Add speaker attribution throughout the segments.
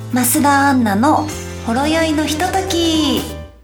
Speaker 1: 増田アンナのほろ酔いのひととき。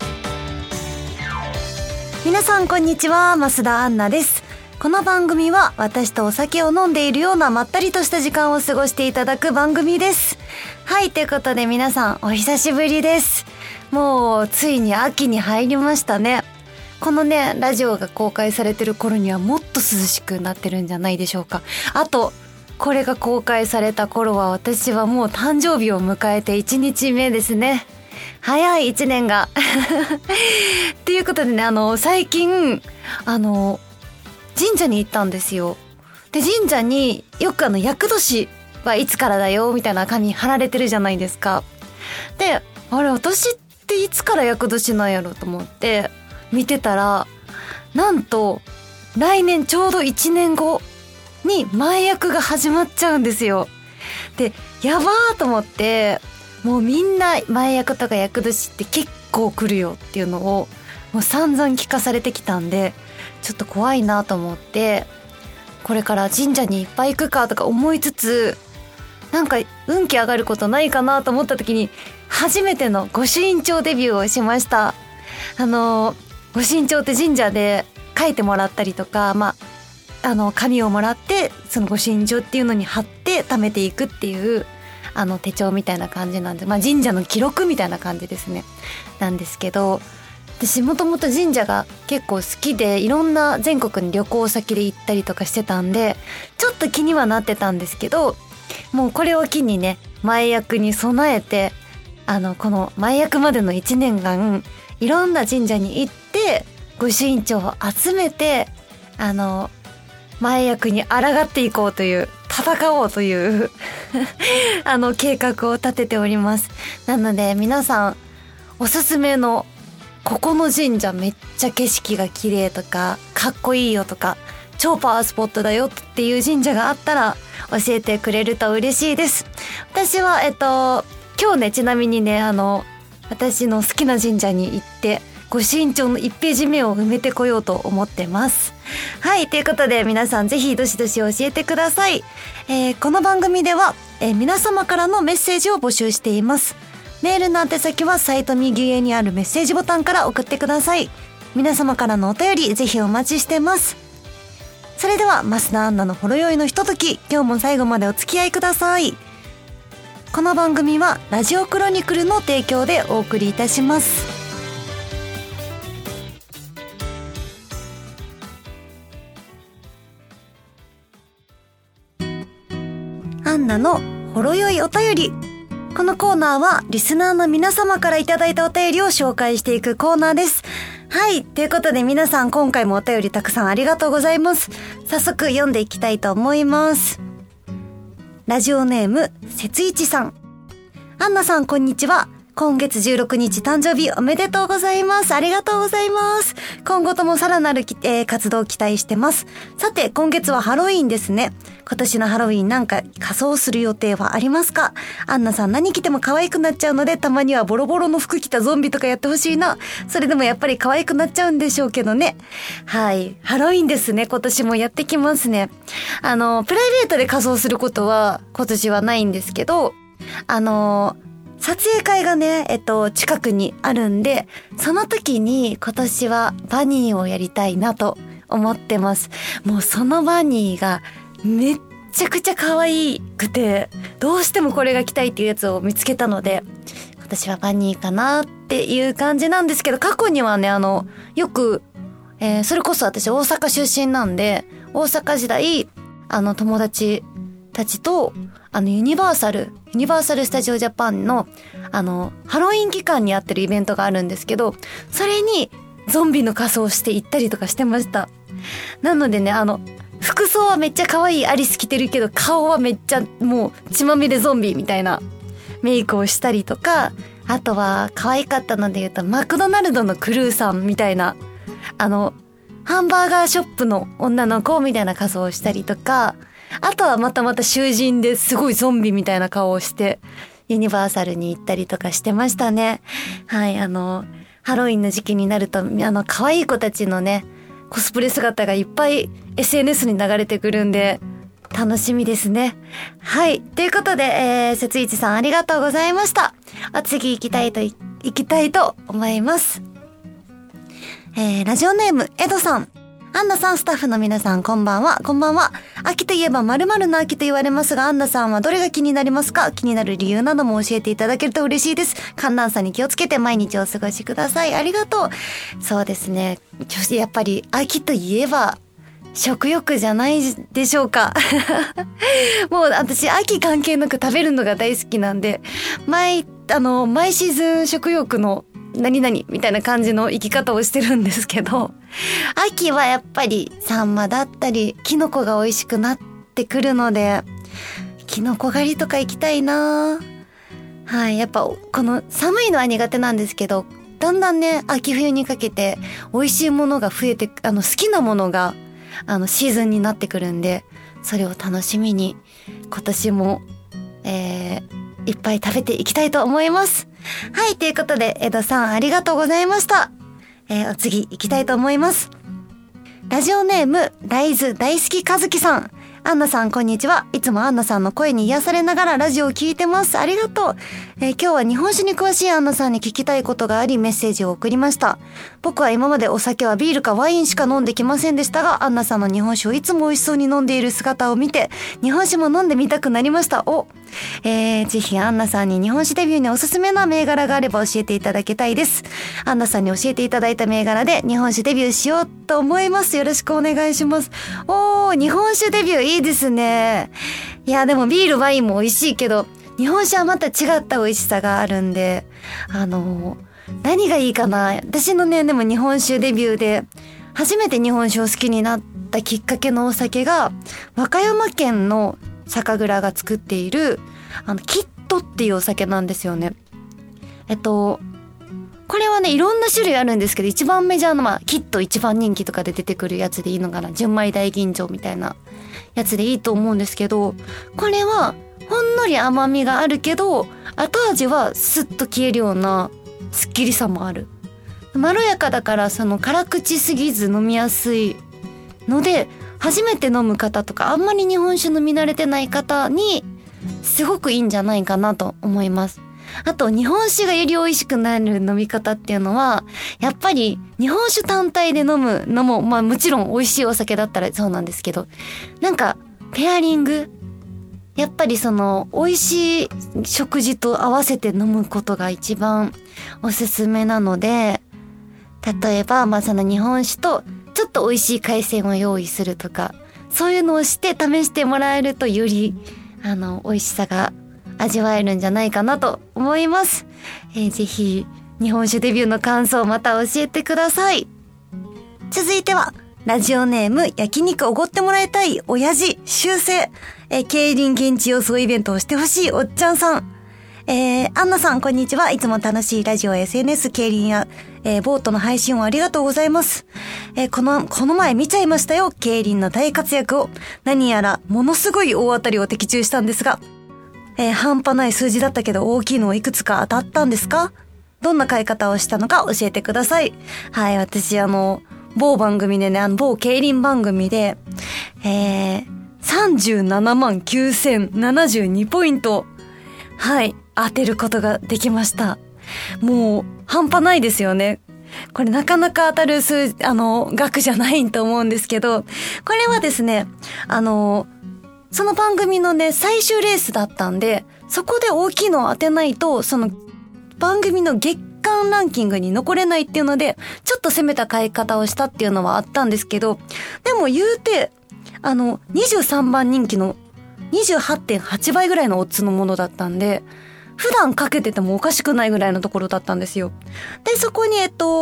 Speaker 1: 皆さんこんにちは、増田アンナです。この番組は私とお酒を飲んでいるようなまったりとした時間を過ごしていただく番組です。はい、ということで皆さんお久しぶりです。もうついに秋に入りましたね。このねラジオが公開されてる頃にはもっと涼しくなってるんじゃないでしょうか。あとこれが公開された頃は私はもう誕生日を迎えて1日目ですね。早い1年がっていうことでね、最近神社に行ったんですよ。で神社によく厄年はいつからだよみたいな紙貼られてるじゃないですか。であれ私っていつから厄年なんやろと思って見てたら、なんと来年ちょうど1年後に前役が始まっちゃうんですよ。でやばーと思って、もうみんな前役とか厄年って結構来るよっていうのをもう散々聞かされてきたんで、ちょっと怖いなと思って、これから神社にいっぱい行くかとか思いつつ、なんか運気上がることないかなと思った時に初めての御朱印帳デビューをしました。御朱印帳って神社で書いてもらったりとか、紙をもらってその御朱印帳っていうのに貼って貯めていくっていう手帳みたいな感じなんで、神社の記録みたいな感じですね。なんですけど、私もともと神社が結構好きで、いろんな全国に旅行先で行ったりとかしてたんで、ちょっと気にはなってたんですけど、もうこれを機にね前役に備えて、この前役までの1年間いろんな神社に行って御朱印帳を集めて前役に抗っていこうという、戦おうという計画を立てております。なので皆さんおすすめのここの神社めっちゃ景色が綺麗とかかっこいいよとか超パワースポットだよっていう神社があったら教えてくれると嬉しいです。私は今日ね、ちなみにね私の好きな神社に行って御朱印帳の1ページ目を埋めてこようと思ってます。はい、ということで皆さんぜひどしどし教えてください。この番組では、皆様からのメッセージを募集しています。メールの宛先はサイト右上にあるメッセージボタンから送ってください。皆様からのお便りぜひお待ちしてます。それでは増田アンナのほろ酔いのひととき、今日も最後までお付き合いください。この番組はラジオクロニクルの提供でお送りいたします。アンナのほろ酔いお便り。このコーナーはリスナーの皆様からいただいたお便りを紹介していくコーナーです。はい、ということで皆さん今回もお便りたくさんありがとうございます。早速読んでいきたいと思います。ラジオネームせついちさん。アンナさんこんにちは。今月16日誕生日おめでとうございます。ありがとうございます。今後ともさらなる、活動を期待してます。さて今月はハロウィンですね。今年のハロウィンなんか仮装する予定はありますか？アンナさん何着ても可愛くなっちゃうので、たまにはボロボロの服着たゾンビとかやってほしいな。それでもやっぱり可愛くなっちゃうんでしょうけどね。はい、ハロウィンですね。今年もやってきますね。プライベートで仮装することは今年はないんですけど、撮影会がね、近くにあるんで、その時に今年はバニーをやりたいなと思ってます。もうそのバニーがめっちゃくちゃ可愛くて、どうしてもこれが着たいっていうやつを見つけたので、今年はバニーかなっていう感じなんですけど、過去にはね、よく、それこそ私大阪出身なんで、大阪時代、友達たちと、ユニバーサル・スタジオ・ジャパンの、ハロウィン期間にやってるイベントがあるんですけど、それにゾンビの仮装して行ったりとかしてました。なのでね、服装はめっちゃ可愛いアリス着てるけど、顔はめっちゃもう血まみれゾンビみたいなメイクをしたりとか、あとは可愛かったので言うと、マクドナルドのクルーさんみたいな、ハンバーガーショップの女の子みたいな仮装をしたりとか、あとはまた囚人ですごいゾンビみたいな顔をしてユニバーサルに行ったりとかしてましたね。はい、ハロウィンの時期になると可愛い子たちのねコスプレ姿がいっぱい SNS に流れてくるんで、 楽しみですね。はい。ということで、節一さんありがとうございました。次行きたいと思います。ラジオネーム、エドさん。アンナさん、スタッフの皆さん、こんばんは。こんばんは。秋といえば〇〇の秋と言われますが、アンナさんはどれが気になりますか？気になる理由なども教えていただけると嬉しいです。寒暖差に気をつけて毎日お過ごしください。ありがとう。そうですね。やっぱり秋といえば、食欲じゃないでしょうか。もう私、秋関係なく食べるのが大好きなんで、毎シーズン食欲の何々みたいな感じの生き方をしてるんですけど、秋はやっぱりサンマだったりキノコが美味しくなってくるので、キノコ狩りとか行きたいな。はい、やっぱこの寒いのは苦手なんですけど、だんだんね、秋冬にかけて美味しいものが増えて、好きなものがシーズンになってくるんで、それを楽しみに今年もいっぱい食べていきたいと思います。はい、ということで、江戸さんありがとうございました。お次行きたいと思います。ラジオネーム、大豆大好き和樹さん。アンナさん、こんにちは。いつもアンナさんの声に癒されながらラジオを聞いてます。ありがとう。今日は日本酒に詳しいアンナさんに聞きたいことがありメッセージを送りました。僕は今までお酒はビールかワインしか飲んできませんでしたが、アンナさんの日本酒をいつも美味しそうに飲んでいる姿を見て、日本酒も飲んでみたくなりました。ぜひアンナさんに日本酒デビューにおすすめな銘柄があれば教えていただきたいです。アンナさんに教えていただいた銘柄で日本酒デビューしようと思います。よろしくお願いします。日本酒デビューいいですね。いや、でもビールワインも美味しいけど、日本酒はまた違った美味しさがあるんで、何がいいかな。私のね、でも日本酒デビューで初めて日本酒を好きになったきっかけのお酒が、和歌山県の酒蔵が作っているキットっていうお酒なんですよね。これはね、いろんな種類あるんですけど、一番メジャーのキット一番人気とかで出てくるやつでいいのかな、純米大吟醸みたいなやつでいいと思うんですけど、これはほんのり甘みがあるけど、後味はスッと消えるようなすっきりさもある。まろやかだから辛口すぎず飲みやすいので、初めて飲む方とかあんまり日本酒飲み慣れてない方にすごくいいんじゃないかなと思います。あと日本酒がより美味しくなる飲み方っていうのは、やっぱり日本酒単体で飲むのももちろん美味しいお酒だったらそうなんですけど、なんかペアリング、やっぱり美味しい食事と合わせて飲むことが一番おすすめなので、例えば日本酒とちょっと美味しい海鮮を用意するとか、そういうのをして試してもらえるとより美味しさが味わえるんじゃないかなと思います。ぜひ日本酒デビューの感想をまた教えてください。続いてはラジオネーム、焼肉おごってもらいたい親父修正、競輪現地予想イベントをしてほしいおっちゃんさん。アンナさん、こんにちは。いつも楽しいラジオ、SNS、競輪や、ボートの配信をありがとうございます。この前見ちゃいましたよ。競輪の大活躍を。何やら、ものすごい大当たりを的中したんですが、半端ない数字だったけど大きいのをいくつか当たったんですか？どんな買い方をしたのか教えてください。はい、私某番組でね、某競輪番組で、37万9072ポイント、はい、当てることができました。もう、半端ないですよね。これなかなか当たる額じゃないと思うんですけど、これはですね、その番組のね、最終レースだったんで、そこで大きいのを当てないと、番組の月間ランキングに残れないっていうので、ちょっと攻めた買い方をしたっていうのはあったんですけど、でも言うて、23番人気の 28.8 倍ぐらいのオッズのものだったんで、普段かけててもおかしくないぐらいのところだったんですよ。で、そこに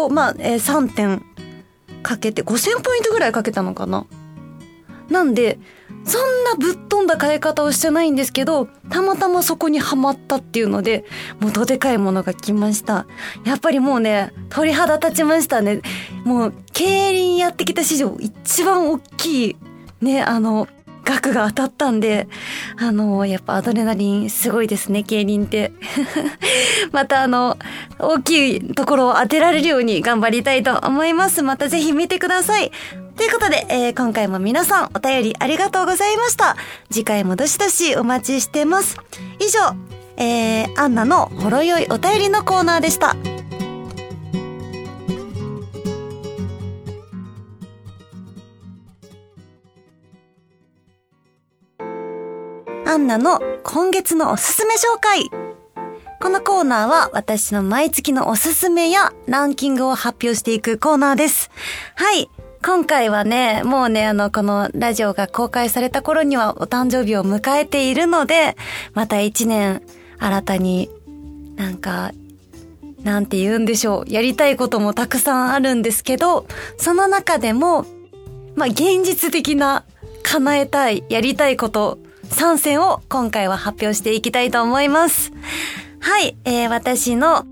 Speaker 1: 3点かけて、5000ポイントぐらいかけたのかな。なんで、そんなぶっ飛んだ買い方をしてないんですけど、たまたまそこにはまったっていうので、もうどでかいものが来ました。やっぱりもうね、鳥肌立ちましたね。もう、競輪やってきた史上一番大きい、ね、額が当たったんで、やっぱアドレナリンすごいですね、競輪って。また大きいところを当てられるように頑張りたいと思います。またぜひ見てください。 ということで、今回も皆さんお便りありがとうございました。次回もどしどしお待ちしてます。以上、アンナのほろよいお便りのコーナーでした。アンナの今月のおすすめ紹介。このコーナーは私の毎月のおすすめやランキングを発表していくコーナーです。はい。今回はね、もうね、このラジオが公開された頃にはお誕生日を迎えているので、また一年新たになんて言うんでしょう。やりたいこともたくさんあるんですけど、その中でも、現実的な叶えたい、やりたいこと3選を今回は発表していきたいと思います。はい、私の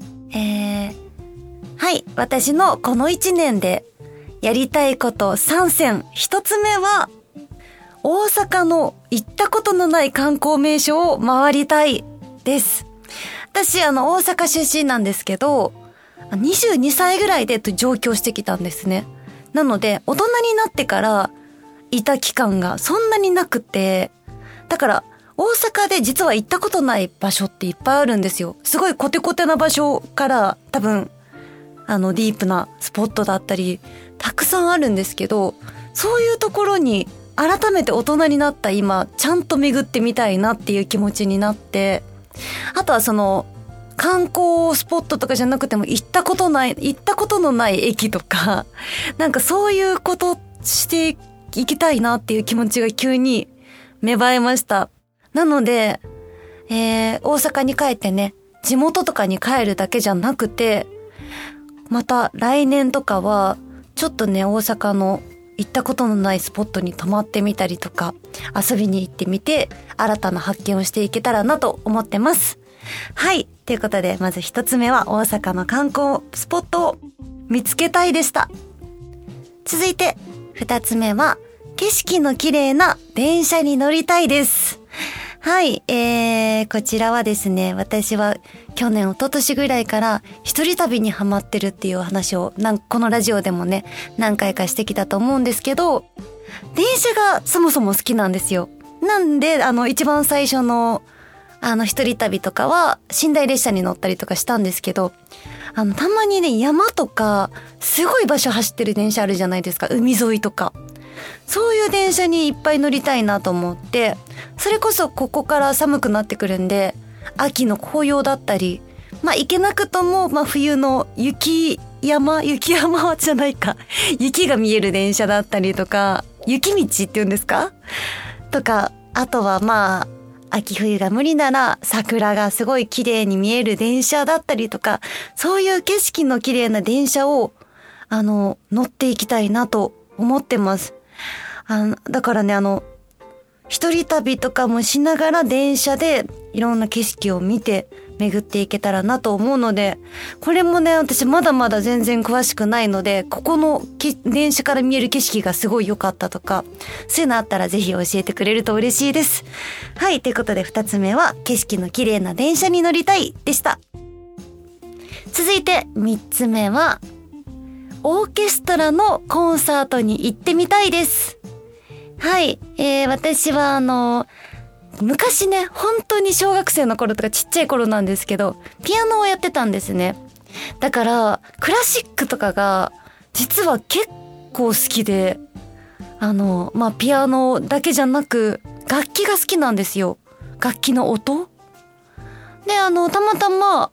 Speaker 1: この1年でやりたいこと3選。1つ目は、大阪の行ったことのない観光名所を回りたいです。私、大阪出身なんですけど、22歳ぐらいで上京してきたんですね。なので、大人になってからいた期間がそんなになくて、だから、大阪で実は行ったことない場所っていっぱいあるんですよ。すごいコテコテな場所から多分、ディープなスポットだったり、たくさんあるんですけど、そういうところに改めて大人になった今、ちゃんと巡ってみたいなっていう気持ちになって、あとは観光スポットとかじゃなくても行ったことのない駅とか、そういうことしていきたいなっていう気持ちが急に芽生えました。なので、大阪に帰ってね、地元とかに帰るだけじゃなくて、また来年とかは、ちょっとね、大阪の行ったことのないスポットに泊まってみたりとか、遊びに行ってみて、新たな発見をしていけたらなと思ってます。はい。ということで、まず一つ目は大阪の観光スポットを見つけたいでした。続いて、二つ目は、景色の綺麗な電車に乗りたいです。はい。こちらはですね、私は去年、一昨年ぐらいから一人旅にハマってるっていう話をこのラジオでもね、何回かしてきたと思うんですけど、電車がそもそも好きなんですよ。なんで、一番最初の一人旅とかは寝台列車に乗ったりとかしたんですけど、たまにね、山とか、すごい場所走ってる電車あるじゃないですか。海沿いとか。そういう電車にいっぱい乗りたいなと思って、それこそここから寒くなってくるんで、秋の紅葉だったり、行けなくとも、冬の雪山はじゃないか。雪が見える電車だったりとか、雪道って言うんですか？とか、あとは秋冬が無理なら桜がすごい綺麗に見える電車だったりとか、そういう景色の綺麗な電車を、乗っていきたいなと思ってます。だからね、一人旅とかもしながら電車でいろんな景色を見て巡っていけたらなと思うので、これもね、私まだまだ全然詳しくないので、ここの電車から見える景色がすごい良かったとか、そういうのあったらぜひ教えてくれると嬉しいです。はい、ということで二つ目は景色の綺麗な電車に乗りたいでした。続いて三つ目は、オーケストラのコンサートに行ってみたいです。はい。私は昔ね、本当に小学生の頃とかちっちゃい頃なんですけど、ピアノをやってたんですね。だから、クラシックとかが、実は結構好きで、ピアノだけじゃなく、楽器が好きなんですよ。楽器の音で、たまたま、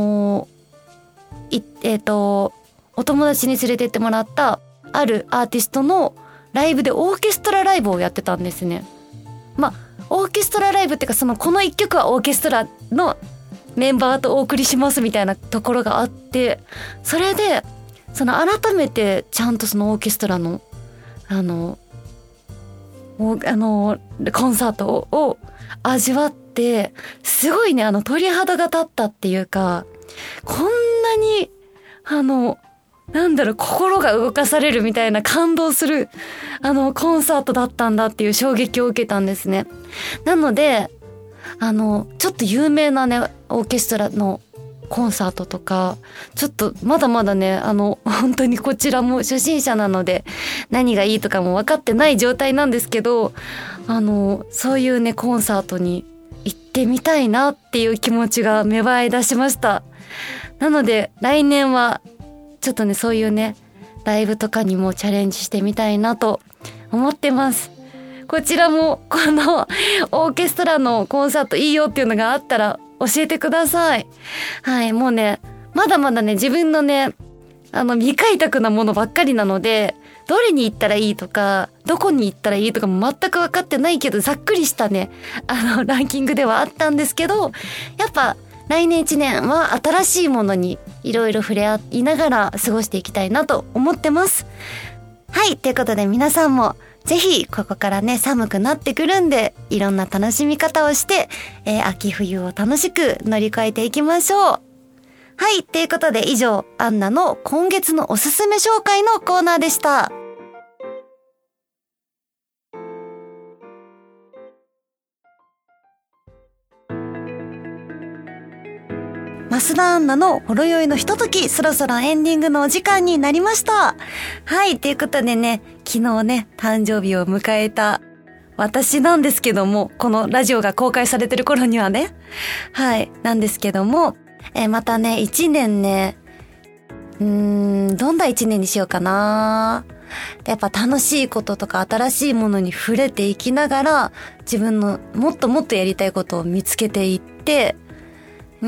Speaker 1: お友達に連れてってもらった、あるアーティストのライブでオーケストラライブをやってたんですね。オーケストラライブっていうか、この一曲はオーケストラのメンバーとお送りしますみたいなところがあって、それで、改めてちゃんとそのオーケストラの、コンサートを味わって、すごいね、鳥肌が立ったっていうか、こんなに、心が動かされるみたいな感動する、コンサートだったんだっていう衝撃を受けたんですね。なので、ちょっと有名なね、オーケストラのコンサートとか、ちょっとまだまだね、本当にこちらも初心者なので、何がいいとかも分かってない状態なんですけど、そういうね、コンサートに行ってみたいなっていう気持ちが芽生え出しました。なので、来年は、ちょっとね、そういうね、ライブとかにもチャレンジしてみたいなと思ってます。こちらも、このオーケストラのコンサートいいよっていうのがあったら教えてください。はい、もうね、まだまだね、自分のね、未開拓なものばっかりなので、どれに行ったらいいとか、どこに行ったらいいとかも全く分かってないけど、ざっくりしたね、ランキングではあったんですけど、やっぱ、来年1年は新しいものにいろいろ触れ合いながら過ごしていきたいなと思ってます。はい、ということで皆さんもぜひここからね、寒くなってくるんで、いろんな楽しみ方をして、秋冬を楽しく乗り越えていきましょう。はい、ということで以上、アンナの今月のおすすめ紹介のコーナーでした。増田アンナのほろ酔いのひととき、そろそろエンディングのお時間になりました。はい、ということでね、昨日ね、誕生日を迎えた私なんですけども、このラジオが公開されてる頃にはね、はい、なんですけども、またね、一年ね、どんな一年にしようかな。やっぱ楽しいこととか新しいものに触れていきながら、自分のもっともっとやりたいことを見つけていって、時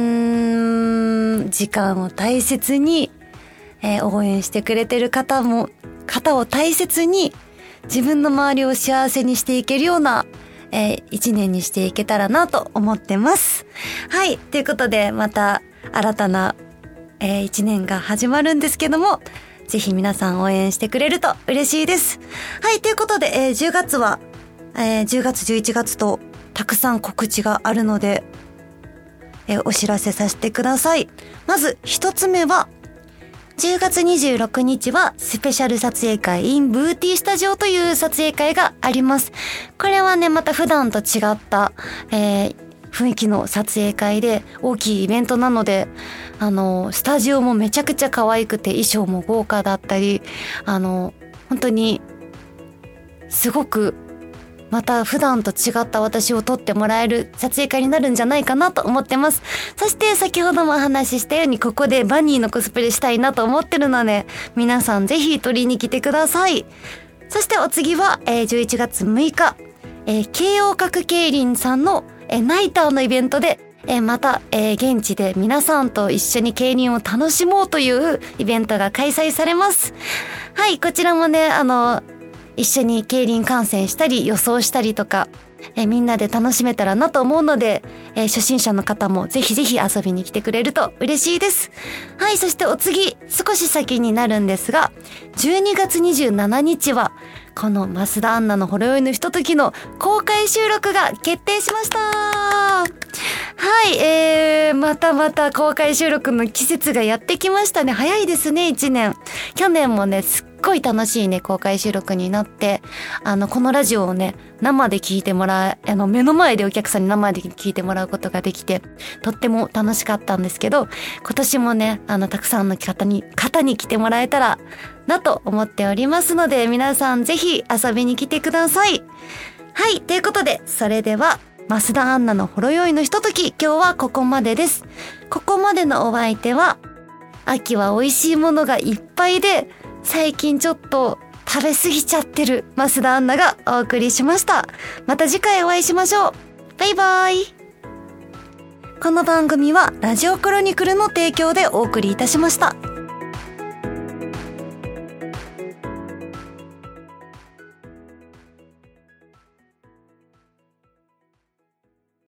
Speaker 1: 間を大切に、応援してくれてる方を大切に、自分の周りを幸せにしていけるような、一年にしていけたらなと思ってます。はい、ということでまた新たな、一年が始まるんですけども、ぜひ皆さん応援してくれると嬉しいです。はい、ということで、10月は、10月11月とたくさん告知があるので、お知らせさせてください。まず一つ目は、10月26日はスペシャル撮影会 in ブーティースタジオという撮影会があります。これはね、また普段と違った、雰囲気の撮影会で大きいイベントなので、スタジオもめちゃくちゃ可愛くて衣装も豪華だったり、本当にすごくまた普段と違った私を撮ってもらえる撮影会になるんじゃないかなと思ってます。そして先ほどもお話ししたように、ここでバニーのコスプレしたいなと思ってるので、皆さんぜひ撮りに来てください。そしてお次は、11月6日、慶応角競輪さんの、ナイターのイベントで、また、現地で皆さんと一緒に競輪を楽しもうというイベントが開催されます。はい、こちらもね、一緒に競輪観戦したり予想したりとか、みんなで楽しめたらなと思うので、初心者の方もぜひぜひ遊びに来てくれると嬉しいです。はい、そしてお次、少し先になるんですが、12月27日はこの増田アンナのほろ酔いのひとときの公開収録が決定しました。はい、またまた公開収録の季節がやってきましたね。早いですね、1年。去年もね、すっごい楽しいね、公開収録になって、このラジオをね、生で聞いてもら目の前でお客さんに生で聞いてもらうことができて、とっても楽しかったんですけど、今年もね、たくさんの方に来てもらえたらなと思っておりますので、皆さんぜひ遊びに来てください。はい、ということで、それでは、増田アンナのほろ酔いのひととき、今日はここまでです。ここまでのお相手は、秋は美味しいものがいっぱいで、最近ちょっと食べ過ぎちゃってる増田アンナがお送りしました。また次回お会いしましょう。バイバイ。この番組はラジオクロニクルの提供でお送りいたしました。